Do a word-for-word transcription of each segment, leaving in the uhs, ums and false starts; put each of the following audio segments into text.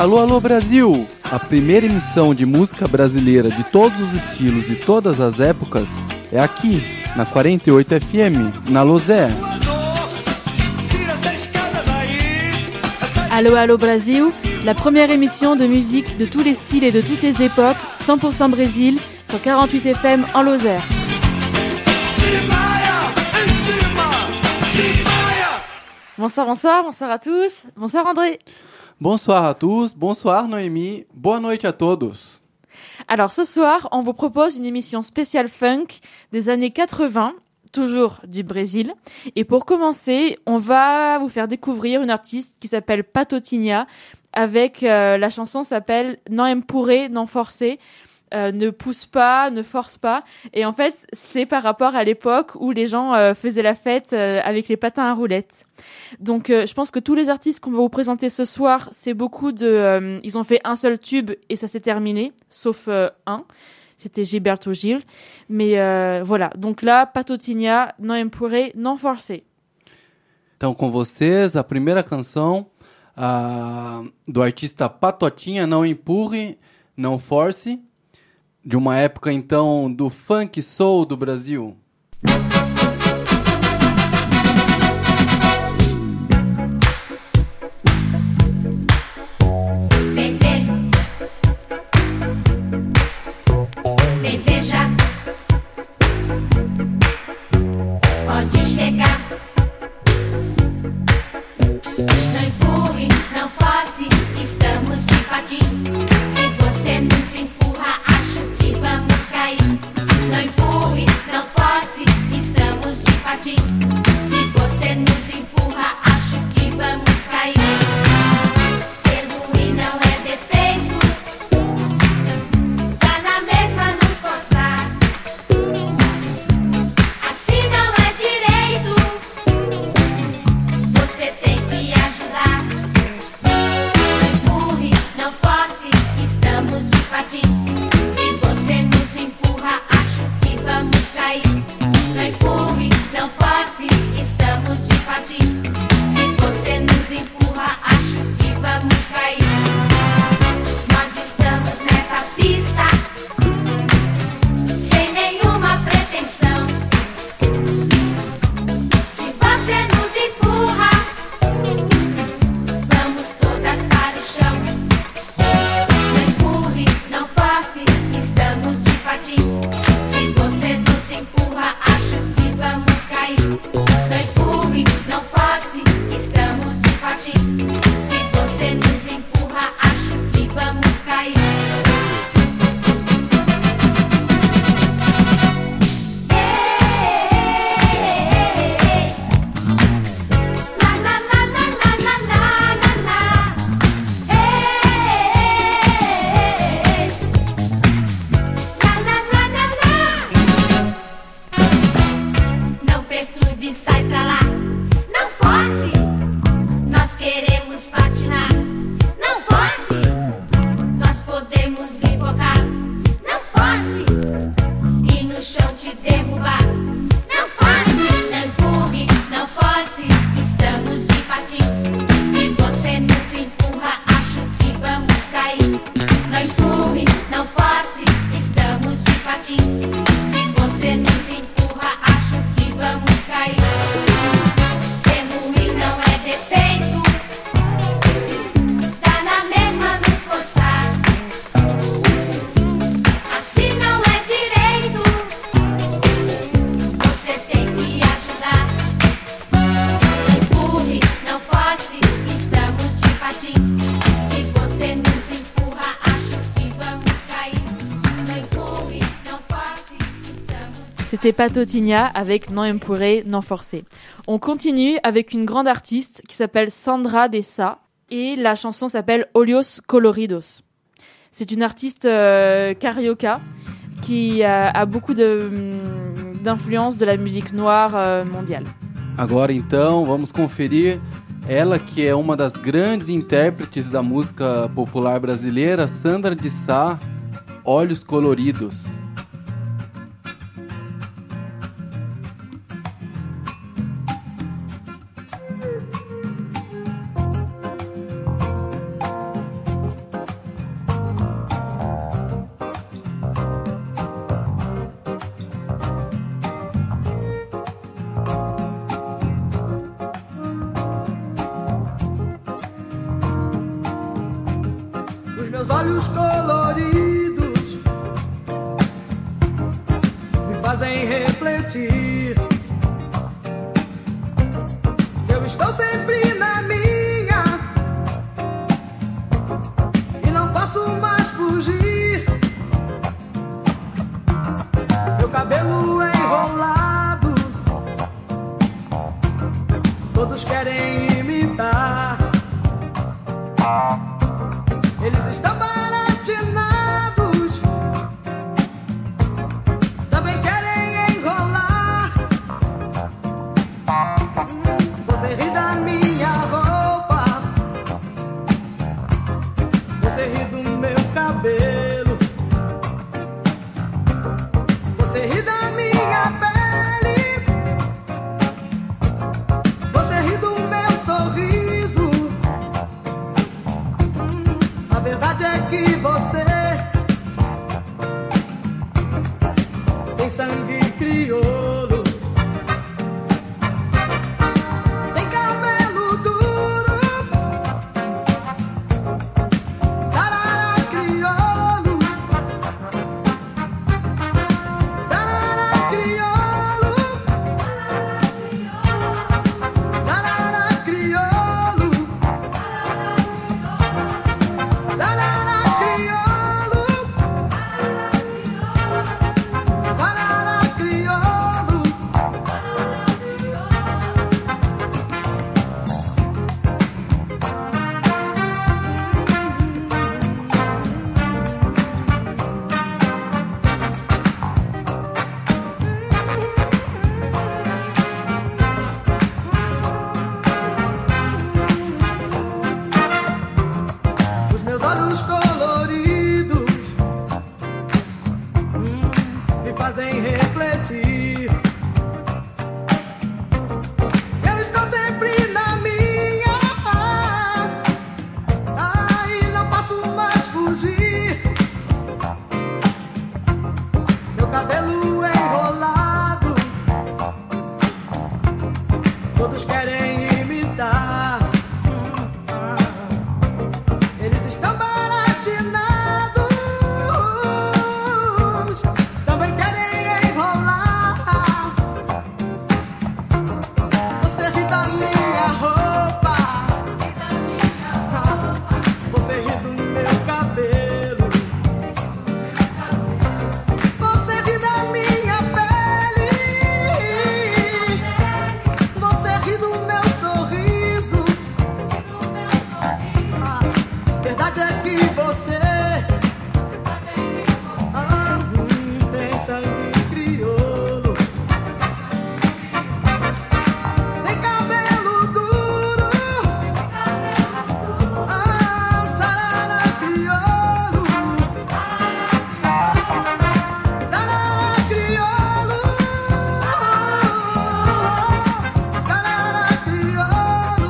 Alô, alô Brasil! A primeira emissão de música brasileira de todos os estilos e todas as épocas é aqui, na quarenta e oito F M, na Lozère. Allo Allo Brasil, la première émission de musique de tous les styles et de toutes les époques, cent pour cent Brésil, sur quarante-huit F M en Lozère. Bonsoir, bonsoir, bonsoir à tous. Bonsoir André. Bonsoir à tous, bonsoir Noémie, boa noite à todos. Alors ce soir, on vous propose une émission spéciale funk des années quatre-vingts, toujours du Brésil. Et pour commencer, on va vous faire découvrir une artiste qui s'appelle Patotinha, avec euh, la chanson s'appelle Non empurre, non forcer. Euh, ne pousse pas, ne force pas. Et en fait, c'est par rapport à l'époque où les gens euh, faisaient la fête euh, avec les patins à roulettes. Donc, euh, je pense que tous les artistes qu'on va vous présenter ce soir, c'est beaucoup de... Euh, ils ont fait un seul tube et ça s'est terminé, sauf euh, un. C'était Gilberto Gil. Mais euh, voilà. Donc là, Patotinha, Non empurre, non forcer. Então, com vocês, a primeira canção uh, do artista Patotinha, Não empurre, não force, de uma época, então, do funk soul do Brasil. Vem ver, vem ver já, pode chegar. Não empurre, não force, estamos de patins. Se você nos empurra, acho que vamos cair. Não empurre, não force, estamos de patins. Se você nos empurra, acho que vamos cair. Ser ruim não é defeito, dá na mesma nos forçar. Assim não é direito, você tem que ajudar. Não empurre, não force, estamos de patins. Se você nos empurra, acho que vamos cair. Não empurre, não force, estamos de patins. Se você nos empurra, acho que vamos cair. Nós estamos nessa pista, sem nenhuma pretensão. Se você nos empurra, vamos todas para o chão. Não empurre, não force, estamos de patins. Se você nos empurra, acho que vamos cair. Não empurre, não force, estamos de patins. Se você nos empurra, acho que vamos cair. La la la la la la la la la. La la la la la. Não perturbe, sai pra lá. Não force, nós queremos patinar. Não force, nós podemos invocar. Não force, e no chão te derrubar. Não force, não empurre, não force, estamos de patins. Se você nos empurra, acho que vamos cair. Não empurre, não force, estamos de patins. Se você nos empurra, acho que vamos cair. Ser ruim não é defeito, dá na mesma nos forçar. Assim não é direito, você tem que ajudar. Não empurre, não force, estamos de patins. Se você nos empurra, acho que vamos cair. Não empurre, não force, estamos. C'était Patotinha avec Non empurre, non forcer. On continue avec une grande artiste qui s'appelle Sandra Dessa et la chanson s'appelle Olhos Coloridos. C'est une artiste euh, carioca qui a, a beaucoup de, hum, d'influence de la musique noire euh, mondiale. Agora, então, vamos conferir ela que é uma das grandes intérpretes da música popular brasileira, Sandra de Sá, Olhos Coloridos. meus olhos coloridos me fazem refletir. Eu estou sempre na minha e não posso mais fugir. Meu cabelo é enrolado, todos querem imitar. Eles estão baratinados, também querem enrolar. Você ri da minha roupa, você ri do meu cabelo, você ri da minha pele, você ri do meu sorriso. A verdade é que você tem sangue crioulo, tem cabelo duro, sarará crioulo, sarará crioulo, sarará crioulo, sarará crioulo, sarará crioulo. Os meus olhos coloridos hum, me fazem refletir. Eu estou sempre na minha, ah, e não posso mais fugir. Meu cabelo é enrolado, todos querem imitar. Eles estão baratinados, também querem enrolar. Você ri da minha roupa, você ri do meu cabelo, você ri da minha pele, você ri do meu sorriso. Ah, verdade é que você ah, hum, tem sangue crioulo, tem cabelo duro, ah, sarará crioulo, sarará crioulo, sarará crioulo,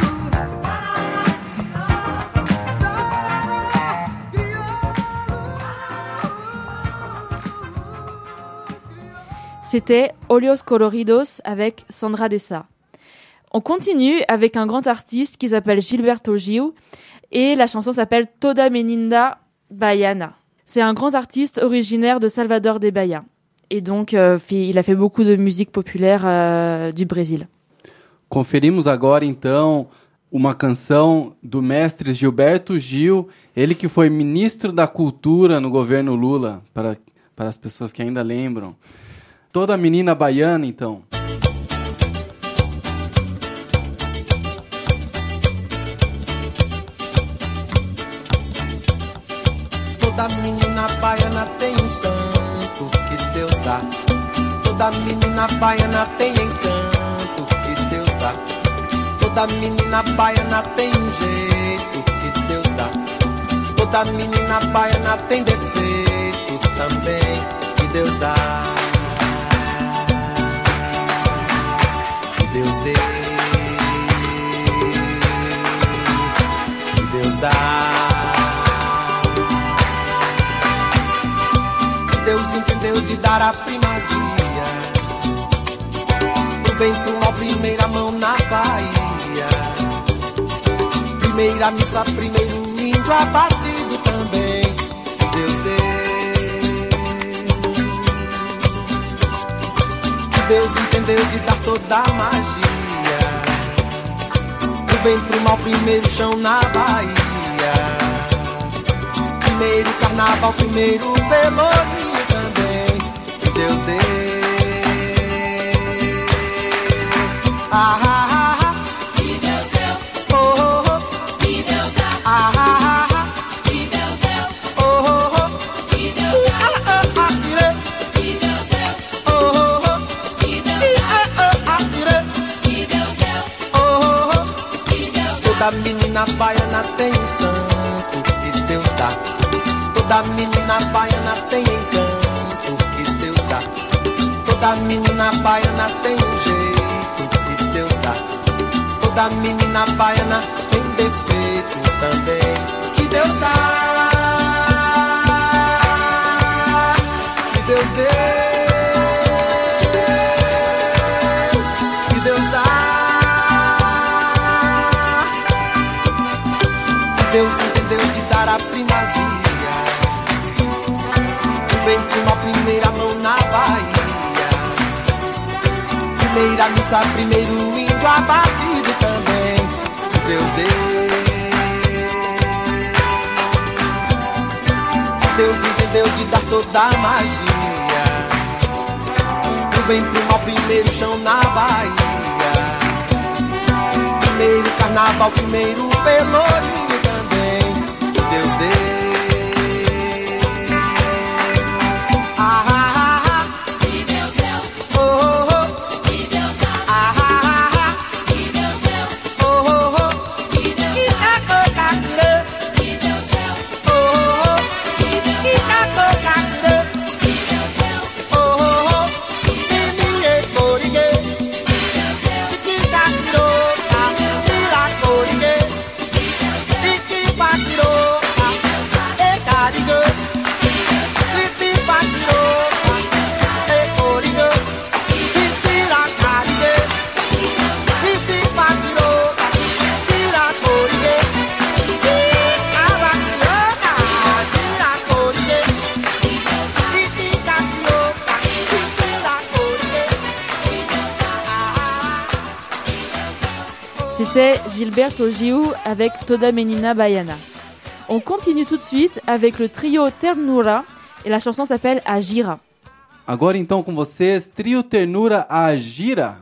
C'était Olhos Coloridos avec Sandra Dessa. On continue avec un grand artiste qui s'appelle Gilberto Gil et la chanson s'appelle Toda Menina Baiana. C'est un grand artiste originaire de Salvador de Bahia. Et donc, euh, fait- il a fait beaucoup de musique populaire euh, du Brésil. Conferimos agora, então, uma canção do mestre Gilberto Gil, ele que foi ministro da Cultura no governo Lula, para, para as pessoas que ainda lembram. Toda menina baiana, então. Toda menina baiana tem um santo que Deus dá. Toda menina baiana tem encanto que Deus dá. Toda menina baiana tem um jeito que Deus dá. Toda menina baiana tem defeito também que Deus dá. Que Deus dê. Que Deus dá. Deus entendeu de dar a primazia pro bem pro mal, primeira mão na Bahia. Primeira missa, primeiro índio abatido também Deus entendeu de dar toda a magia. Do bem pro mal, primeiro chão na Bahia. Primeiro carnaval, primeiro pelourinho também que Deus deu. Ah, ah, ah, que Deus deu, oh, oh, oh. que Deus dá, Ah, ah, ah, que Deus deu, oh, oh, oh. que Deus dá, Ah, ah, ah, ire. que Deus deu, Oh, oh, oh. que Deus Ih, dá, ah, ah, ah, ire. que Deus deu, Oh, oh, oh. que Deus dá, Toda menina baiana tem um santo que Deus dá. Toda menina baiana tem encanto que Deus dá. Toda menina baiana tem um jeito que Deus dá. Toda menina baiana tem defeito também que Deus dá. Que Deus deu. Que Deus dá. Deus entendeu de dar a primazia. O bem com a primeira mão na Bahia. Primeira missa, primeiro índio abatido também que Deus deu. Deus entendeu de dar toda a magia. O bem pro mal, primeiro chão na Bahia. Primeiro carnaval, primeiro pelourinho Deus deu. Ah, ah, ah, que Deus deu, oh, oh, oh. que Deus dá, Ah, ah, ah, que Deus deu, oh, oh, oh. que Deus Que dá, cacocacre, que Deus deu, oh, oh, oh. que Deus Que dá, cacocacre, que Deus deu, oh, oh, oh. Que minha corigue, que Deus deu, que capiroca, tira corigue, que que papiroca, e carigue, que que papiroca, e corigue, que tira carigue, que se papiroca, tira corigue, que cavaquilhoca, tira corigue, que que capioca, que tira corigue. C'était Gilberto Gil avec Toda Menina Baiana. On continue tout de suite avec le trio Ternura et la chanson s'appelle A Gira. Agora então com vocês, Trio Ternura A Gira.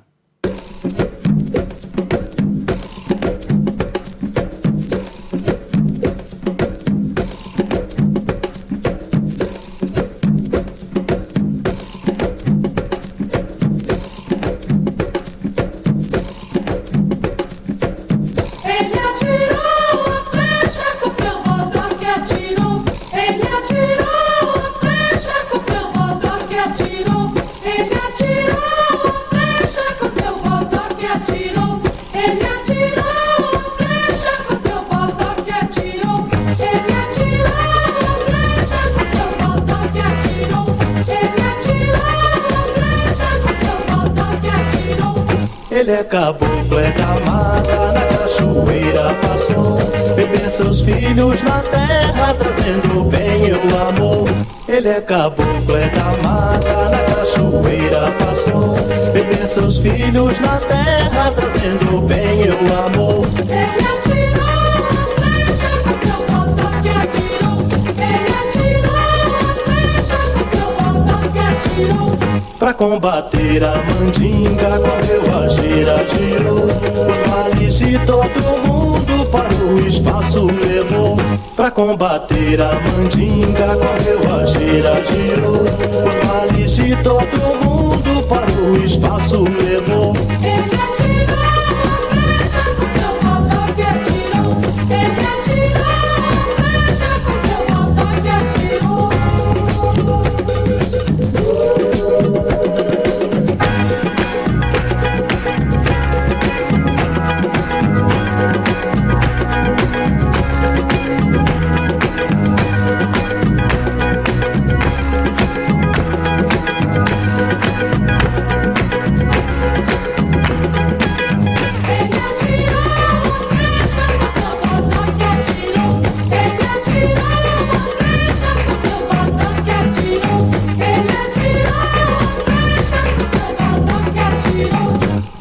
ele atirou a flecha com seu rodó que atirou, ele atirou a flecha com seu rodó que atirou, ele atirou a flecha com seu rodó que atirou, ele atirou a flecha com seu rodó que atirou, ele atirou a flecha com seu rodó que atirou, ele atirou a flecha com seu rodó que atirou. Ele é caboclo, é da mata, na cachoeira passou. Beber seus filhos na terra, trazendo o bem e o amor. Ele é caboclo, é da mata, na cachoeira passou. Beber seus filhos na terra, trazendo o bem e o amor. Ele atirou a flecha com seu rodó que atirou, ele atirou a flecha com seu rodó que atirou. Pra combater a mandinga, correu a gira, girou. Os males de todo mundo para o espaço levou. Pra combater a mandinga, correu a gira, girou. Os males de todo mundo para o espaço levou. Ele atirou a flecha com seu rodó que atirou, ele atirou a flecha com seu rodó que atirou.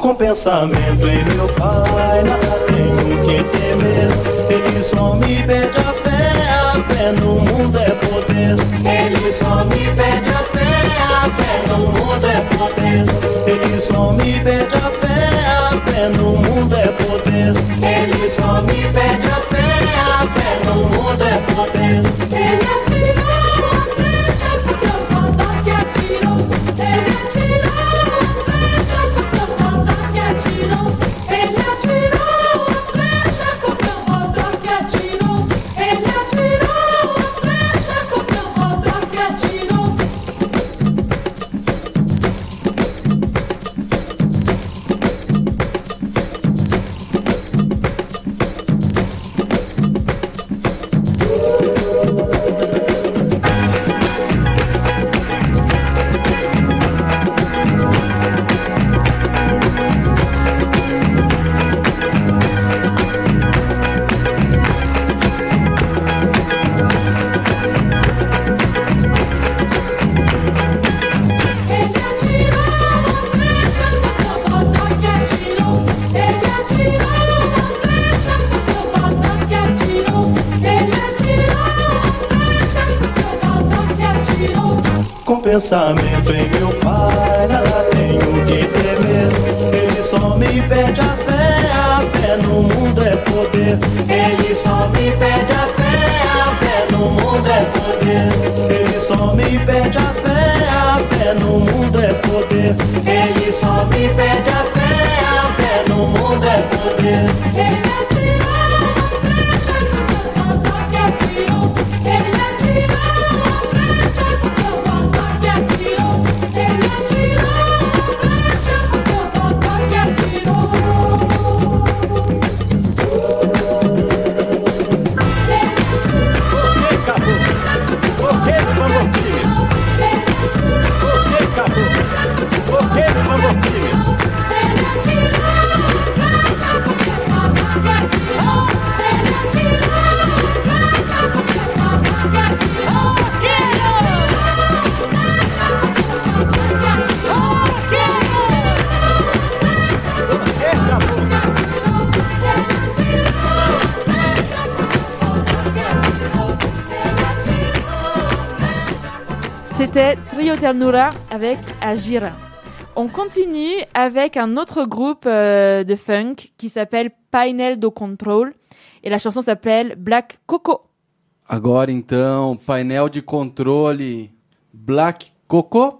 Com pensamento em meu pai, nada tenho que temer. Ele só me pede a fé, a fé no mundo é poder. Ele só me pede a fé, a fé no mundo é poder. Ele só me pede a fé, a fé no mundo é poder. Ele só me pede a fé, a fé no mundo é poder. Ele atirou a flecha com seu pau que atirou. Ele atirou a flecha com seu pau que atirou. Ele atirou a flecha com seu pau que atirou. Ele atirou a flecha com seu pau que atirou. Ele atirou a flecha com seu pau que atirou. Ele atirou a flecha com seu pau que atirou. Ele atirou a flecha com seu pau que atirou. Com pensamento em meu pai, nada tenho que temer. Ele só me pede a fé, a fé no mundo é poder. Ele só me pede a fé, a fé no mundo é poder. Ele só me pede a fé, a fé no mundo é poder. Ele só me pede a fé, a fé no mundo é poder. Ele atirou a flecha com seu pau que atirou. Ele atirou a flecha com seu pau que atirou. Ele atirou a flecha com seu pau que atirou. Por que, Bamboquinha? Por que, Caboclo? Por que, Bamboquinha? Ele atirou a flecha com seu pau que atirou. Ele atirou a flecha com seu pau que atirou. Ele C'était Trio Ternura avec Agir. On continue avec un autre groupe euh, de funk qui s'appelle Painel do Control et la chanson s'appelle Black Coco. Agora então, painel de controle Black Coco.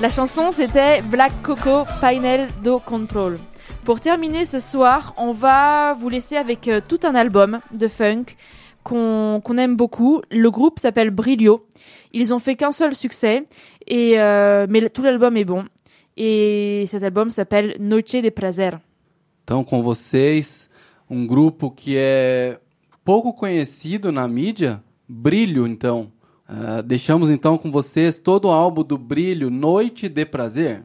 La chanson, c'était Black Coco Painel do Control. Pour terminer ce soir, on va vous laisser avec euh, tout un album de funk qu'on, qu'on aime beaucoup. Le groupe s'appelle Brilho. Ils ont fait qu'un seul succès, et, euh, mais tout l'album est bon. Et cet album s'appelle Noite de Prazer. Então, com vocês, um grupo que é pouco conhecido na mídia, Brilho, então. Uh, deixamos, então, com vocês todo o álbum do Brilho, Noite de Prazer.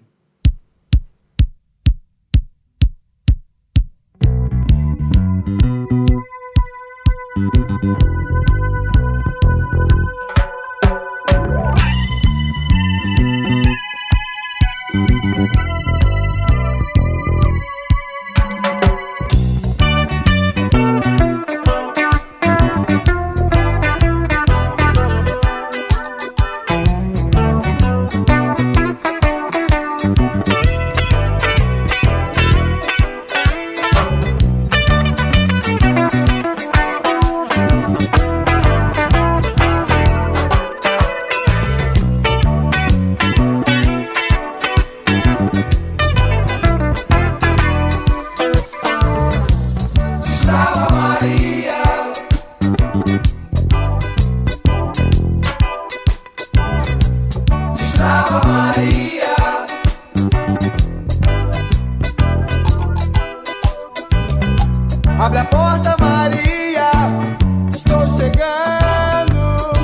Abre a porta, Maria, estou chegando.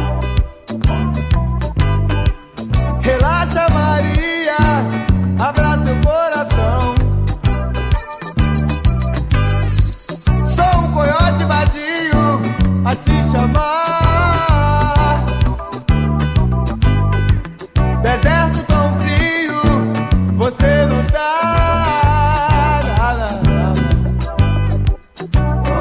Relaxa, Maria, abra seu coração. Sou um coiote vadio a te chamar. Deserto tão frio, você não está.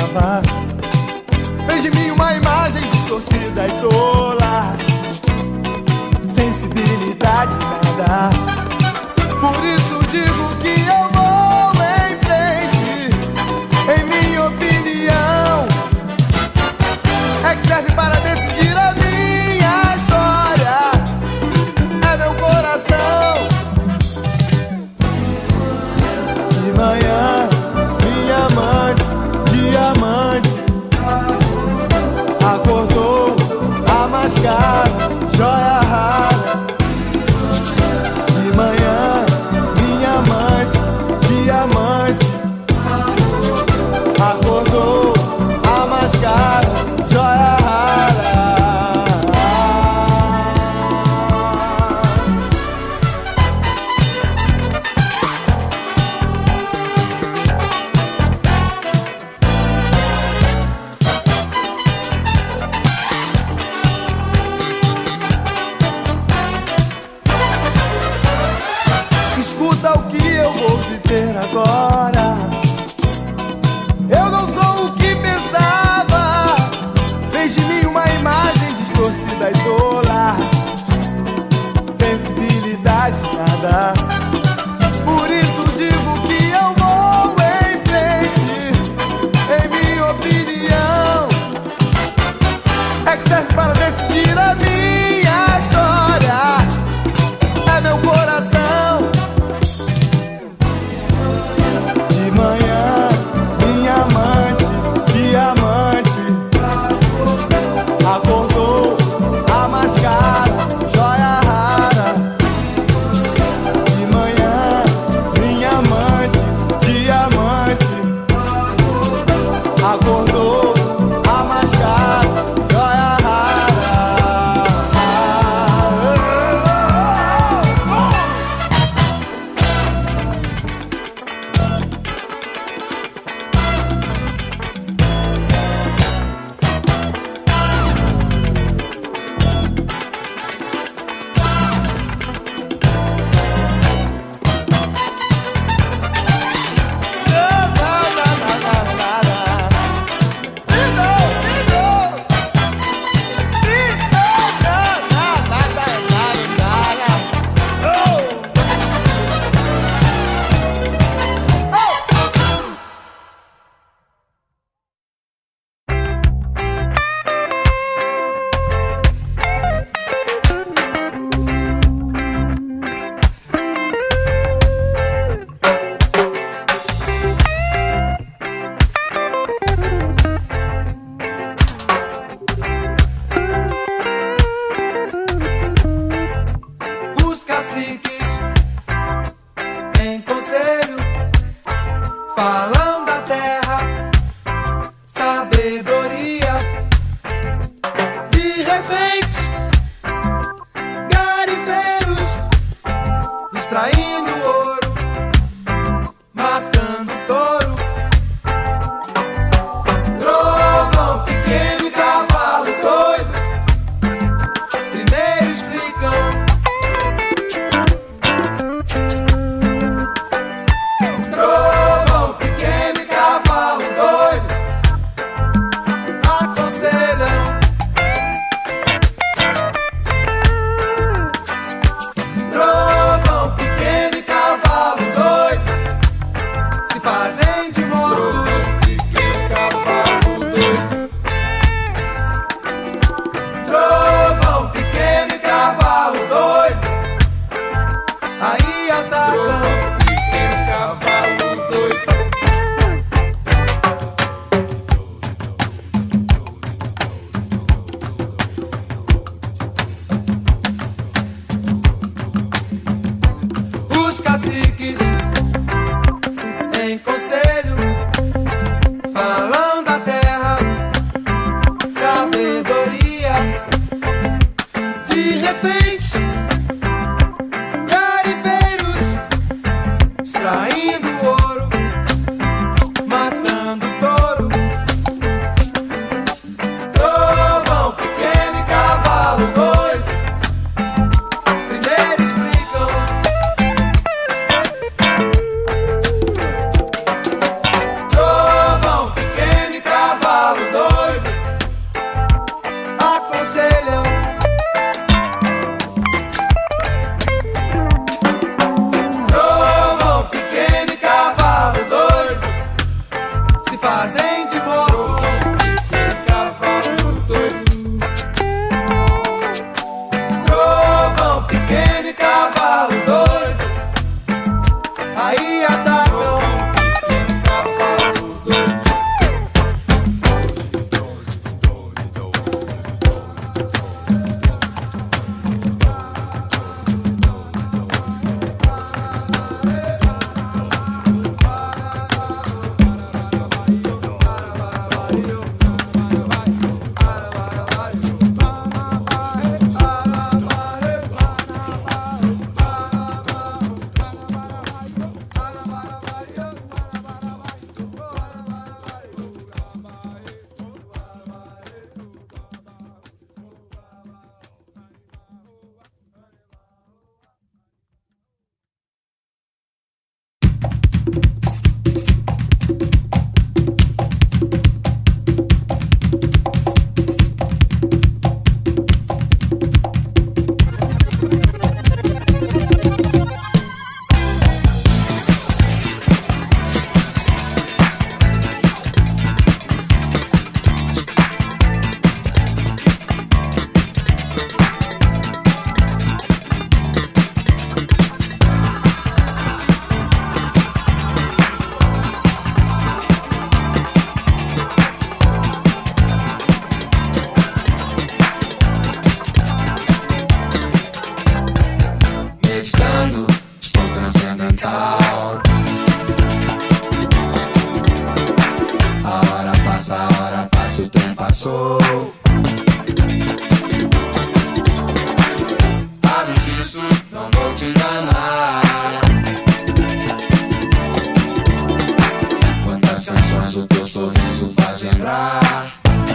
pensava. Fez de mim uma imagem distorcida e tola. Sensibilidade nada. Por isso digo que eu vou em frente. Em minha opinião, é que serve para decidir a minha história. É meu coração. De manhã, minha amante, diamante. passa, o trem passou. Além disso, não vou te enganar. Quantas canções o teu sorriso faz lembrar.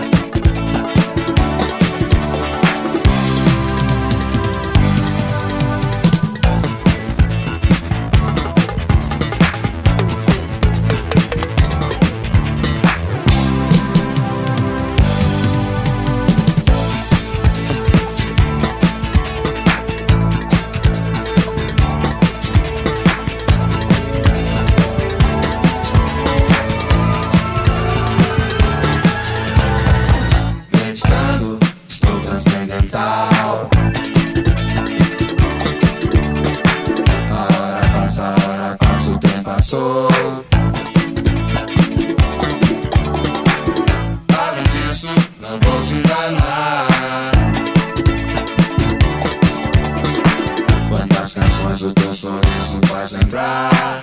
Passou. Além disso, não vou te enganar. Quantas canções o teu sorriso faz lembrar.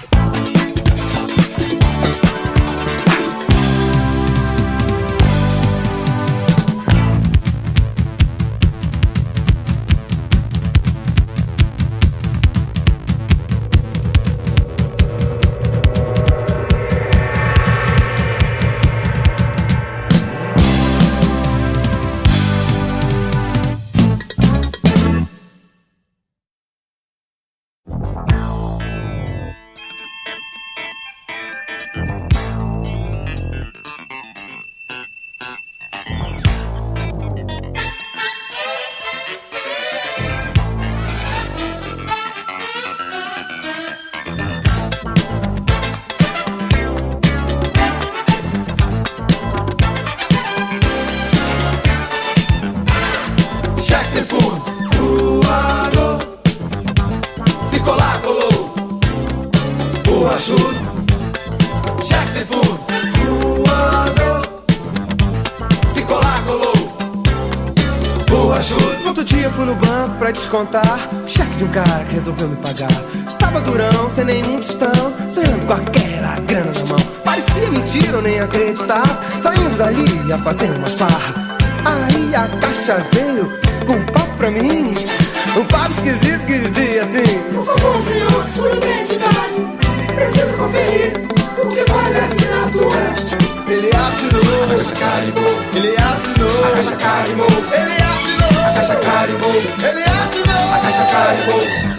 Contar o cheque de um cara que resolveu me pagar. Estava durão, sem nenhum tostão, sonhando com aquela grana na mão. Parecia mentira, eu nem acreditava. Saindo dali, ia fazer uma farra. Aí a caixa veio com um papo pra mim. Um papo esquisito que dizia assim: por favor, senhor, sua identidade preciso conferir o que vale a assinatura. Ele assinou, a caixa carimbou. Ele assinou, a caixa carimbou. Ele assinou, a caixa carimbou. Ele assinou, a caixa carimbou.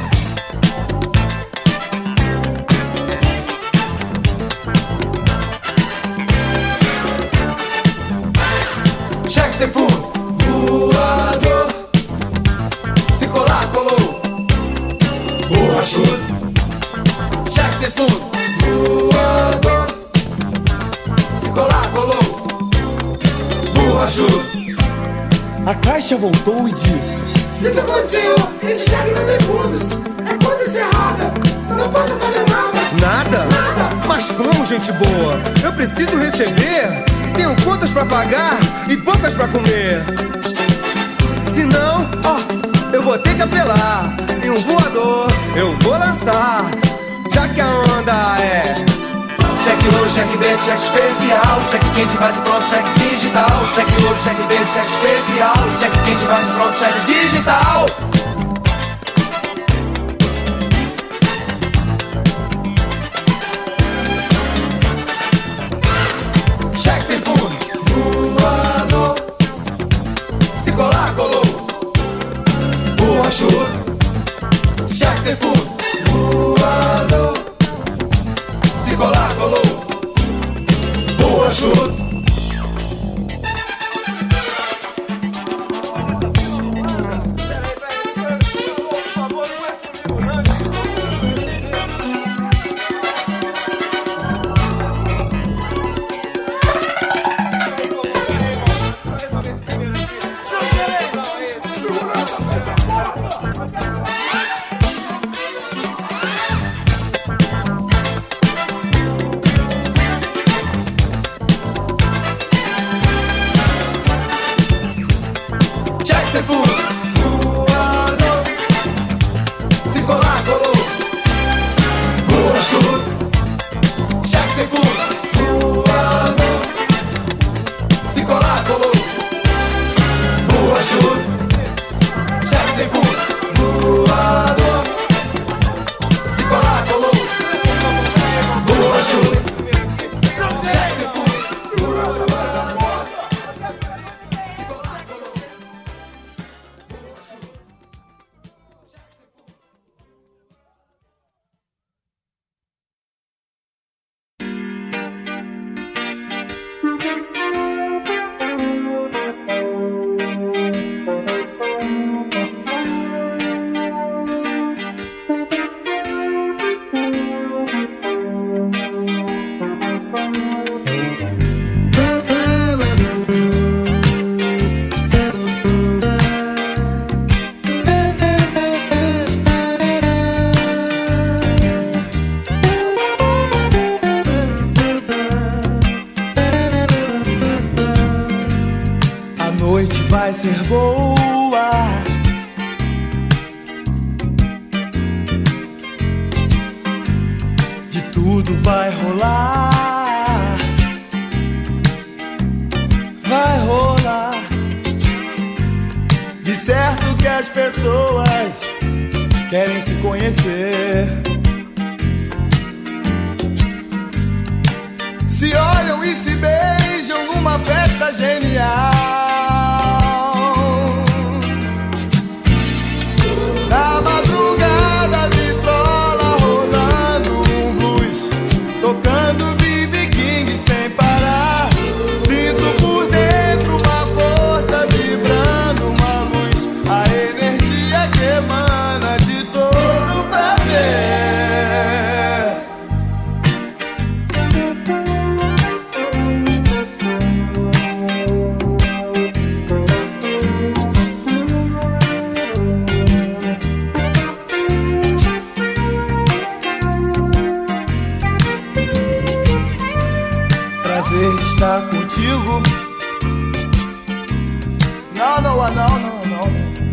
Cheque sem fundo, voador. Se colar, colou. Borrachudo. Cheque sem fundo, voador. Se colar, colou. Borrachudo. A caixa voltou e disse: sinto muito, senhor, esse cheque não tem fundos. É conta encerrada, não posso fazer nada. Nada? Nada. Mas como, gente boa? Eu preciso receber. Tenho contas pra pagar e bocas pra comer. Senão, ó, eu vou ter que apelar. E um voador eu vou lançar. Já que a onda é cheque ouro, cheque verde, cheque especial. Cheque quente, bate pronto, cheque digital. Cheque ouro, cheque verde, cheque especial. Cheque quente, bate pronto, cheque digital. Cheque sem fundo, voador. Se colar, colou. Borrachudo. Cheque sem fundo, voador. Se colar, colou. Borrachudo. Se colar, noite vai ser boa. De tudo vai rolar. Vai rolar. De certo que as pessoas querem se conhecer. Se olham e se beijam numa festa genial. Na madrugada, vitrola rolando um blues, tocando B B King sem parar. Sinto por dentro uma força vibrando, uma luz, a energia que emana de todo prazer. Prazer estar contigo. Não, não, não, não, não.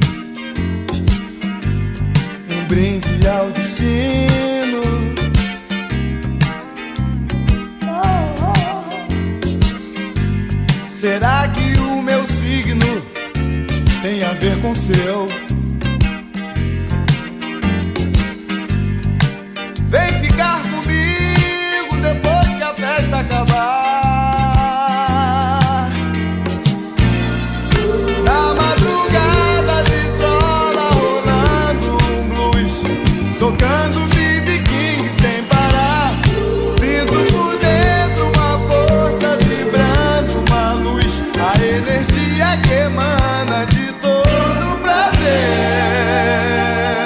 Um brinde ao destino. Oh, oh. Será que o meu signo tem a ver com o seu? Vem ficar comigo depois que a festa acabar. Na madrugada, vitrola rolando um blues, tocando B B King sem parar. Sinto por dentro uma força vibrando, uma luz, a energia que emana de todo prazer.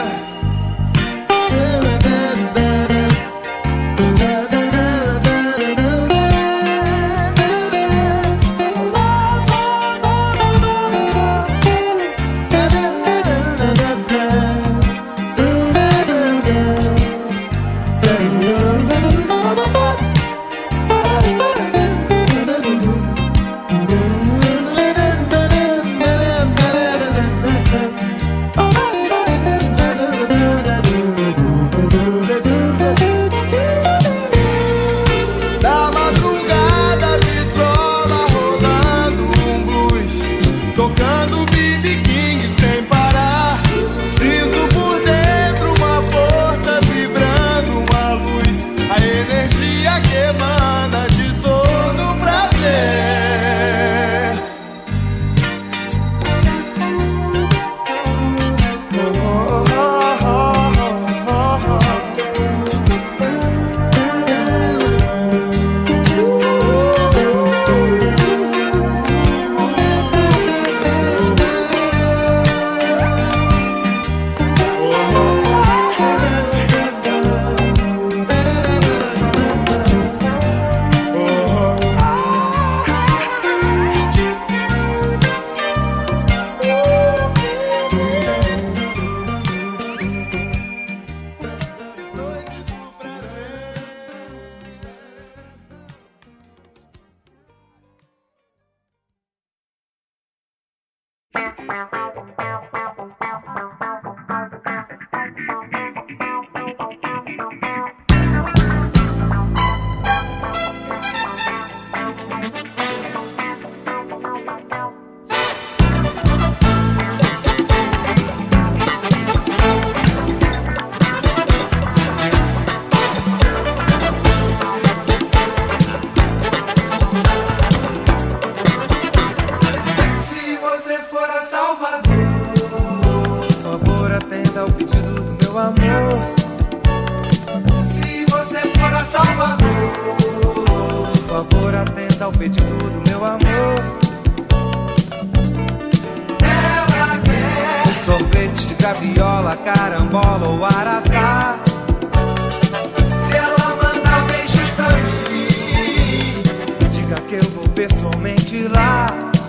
Na madrugada, vitrola rolando um blues, tocando B B King sem parar. Sinto por dentro uma força vibrando, uma luz, a energia que emana de todo prazer. Oh, oh, oh, oh, oh, oh. Se você for a Salvador, por favor, atenda ao pedido do meu amor. Se você for a Salvador, por favor, atenda ao pedido do meu amor. Ela quer um sorvete, graviola, carambola ou araçá. Se ela mandar beijos pra mim, diga que eu vou pessoalmente lá.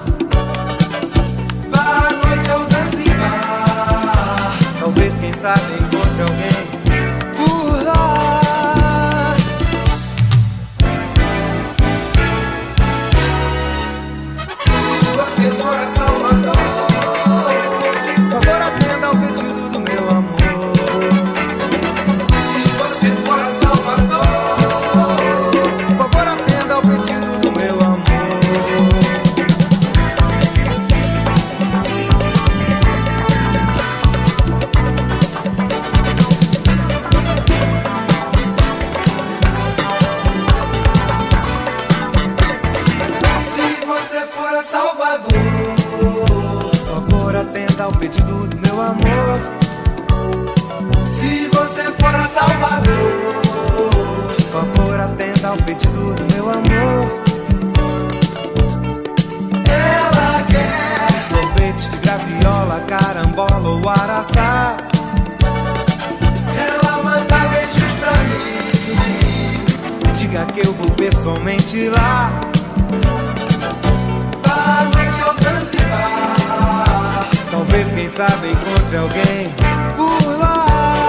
Vá à noite ao Zanzibar, talvez, quem sabe, encontre alguém por lá. Se você for a Salvador, somente lá. Vá à noite ao Zanzibar. Talvez, quem sabe, encontre alguém por lá.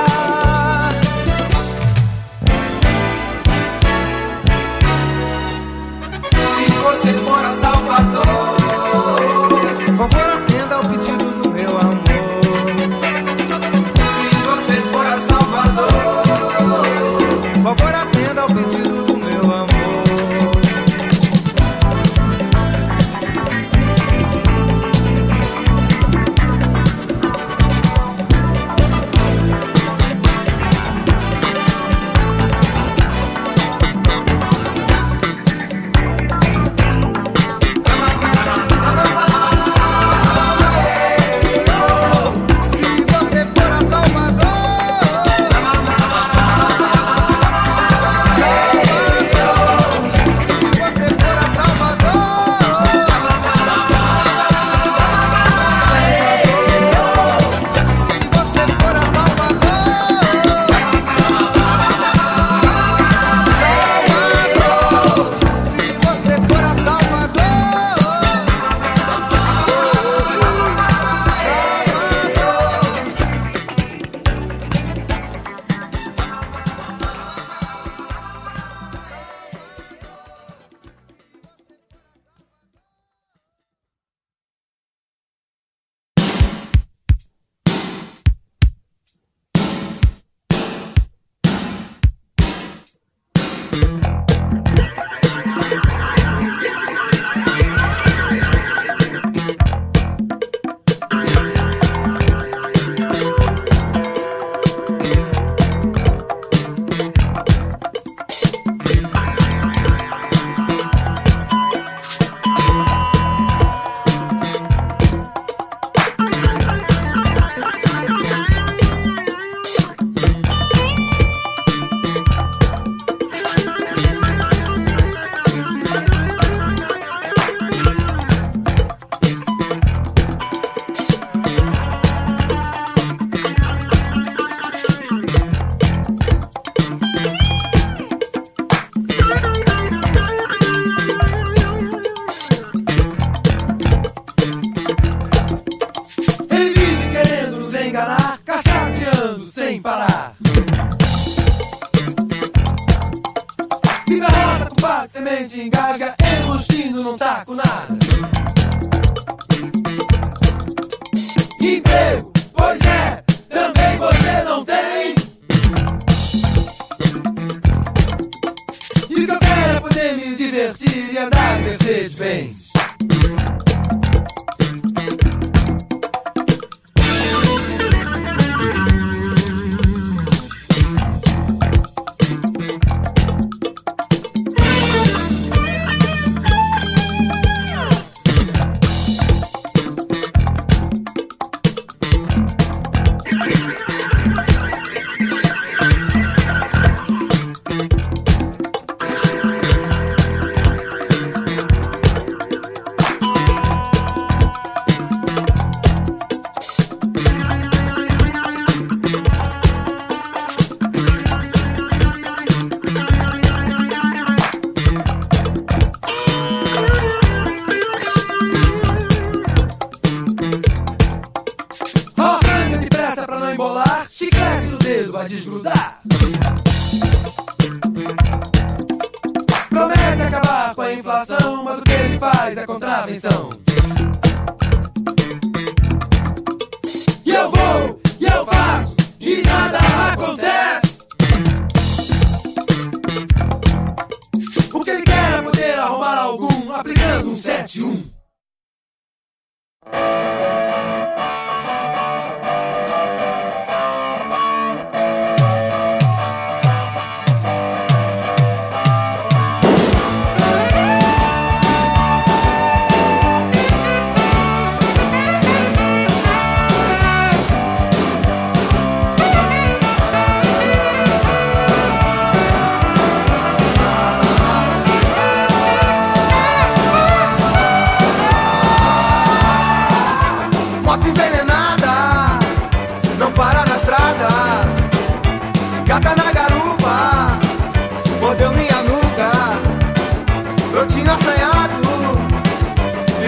Se você for a Salvador, por favor, atenda ao pedido do meu amor. Se você for a Salvador, por favor, atenda ao pedido do meu amor.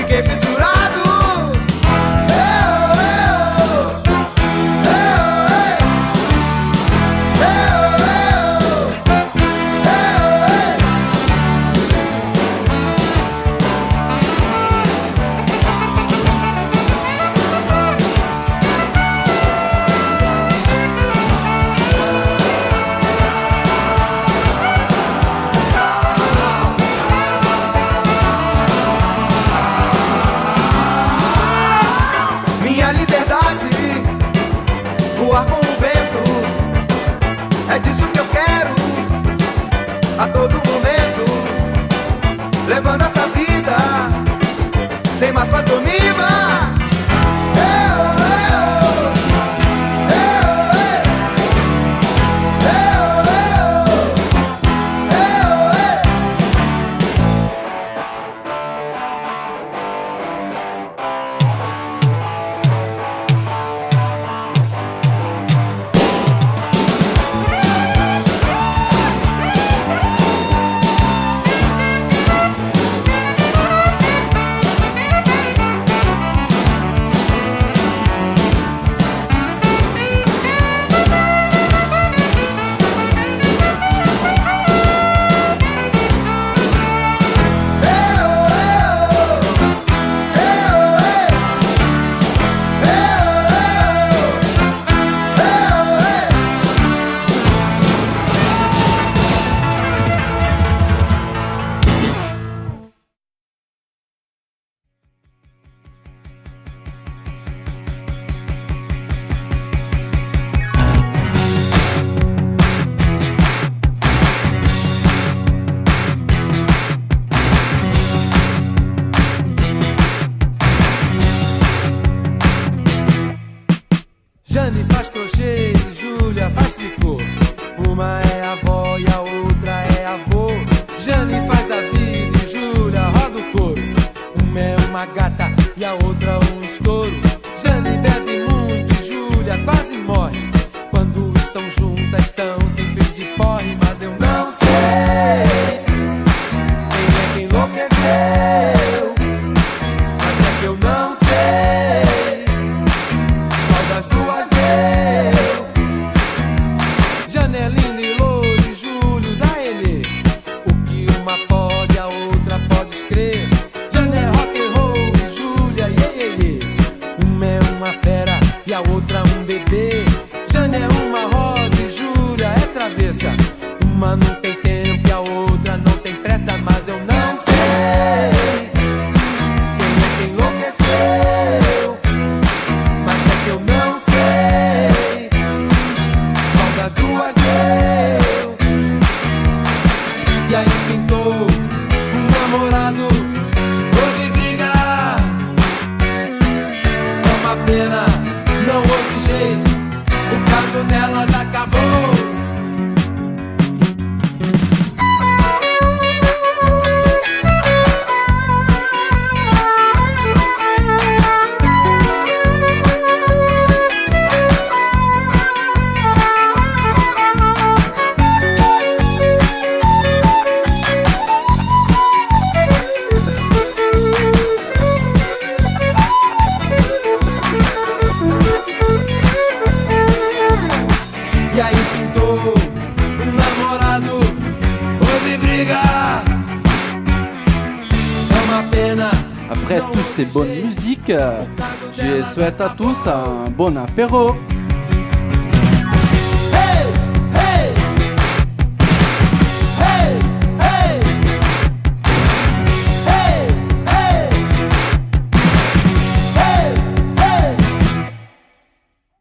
fiquei fissurado. Minha liberdade, voar com o vento, é disso que eu quero a todo momento, levando essa vida sem mais pantomima. Jane faz crochê e Júlia faz tricô. Uma é avó e a outra é avô. Jane faz a vida e Júlia roda o couro. Uma é uma gata e a outra um estouro. Jane bebe muito e Júlia quase morre. Quando estão juntas estão sempre de porre. Mas eu não sei quem é que enlouqueceu. Mas é que eu não sei qual das duas deu. Janelina e Louro e Júlio Zaelê. O que uma pode, a outra pode escrever. Jane é rock and roll e Júlia iê, iê, iê. Uma é uma fera e a outra um bebê. Jane é uma rosa e Júlia é travessa. Uma não tem tempo e a outra não tem pressa. Mas eu não sei quem é que enlouqueceu. Mas é que eu não sei qual das duas deu. E aí pintou um namorado, houve briga. É uma pena, não houve jeito, o caso delas acabou. E aí pintou um namorado, houve briga. É uma pena. Après toutes ces bonnes musiques, je souhaite à tous un bon apéro.